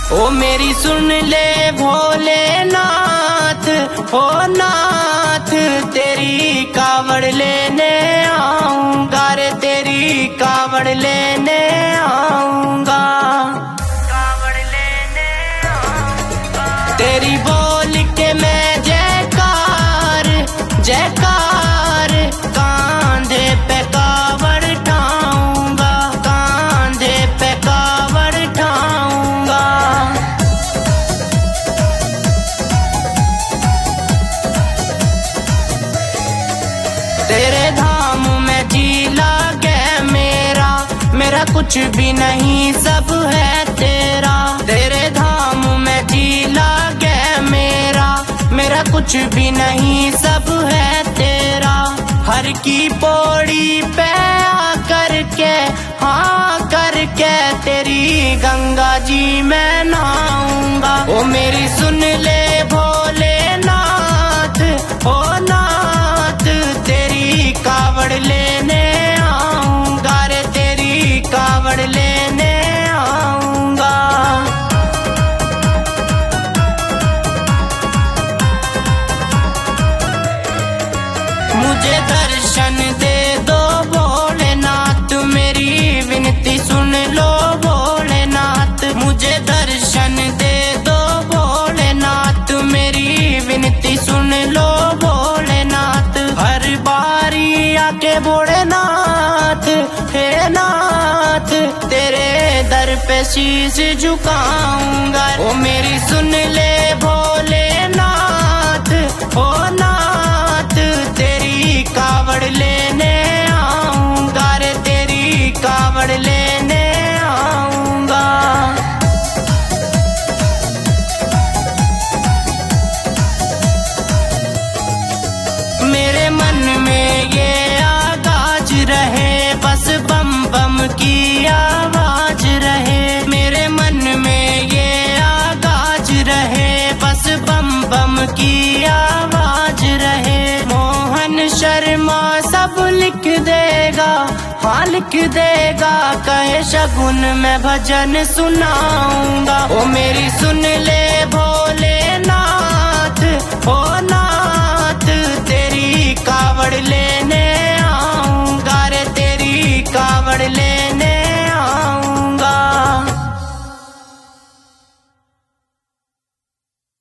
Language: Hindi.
ओ मेरी सुन ले भोलेनाथ, ओ नाथ तेरी कावड़ लेने आऊंगा रे, तेरी कावड़ लेने आऊंगा, कावड़ लेने आऊंगा। तेरी बोल के मैं जयकार जयकार, कांधे पे कावड़ ठाऊंगा, कांधे पे कावड़ ठाऊंगा। तेरे धाम में जी लागे मेरा, मेरा कुछ भी नहीं सब है तेरा। तेरे धाम में जी लागे मेरा, मेरा कुछ भी नहीं सब है तेरा। हर की पौड़ी पे आकर के, हाँ करके तेरी गंगा जी मैं नहाऊंगा। ओ मेरी सुन ले भोलेनाथ, ओ नाथ तेरी कावड़ लेने आऊंगा रे, तेरी कावड़ लेने आऊंगा। मुझे दर्शन दे दो भोलेनाथ, मेरी विनती सुन लो भोलेनाथ। मुझे दर्शन दे दो भोलेनाथ, मेरी विनती सुन लो भोलेनाथ। हर बारी आके भोलेनाथ, हे नाथ तेरे दर पे शीश झुकाऊंगा। ओ मेरी सुन ले भोलेनाथ, ओ नाथ तेरी कावड़ लेने आऊंगा रे, तेरी कावड़ लेने आऊंगा। मेरे मन में ये आगाज रहे, बस बम बम की आवाज रहे। मेरे मन में ये आगाज रहे, बस बम बम की आवाज रहे। मोहन शर्मा सब लिख देगा, हाँ लिख देगा, कहे शगुन में भजन सुनाऊंगा। ओ मेरी सुन ले भोलेनाथ, ओ नाथ तेरी कावड़ लेने आऊंगा रे, तेरी कावड़ ले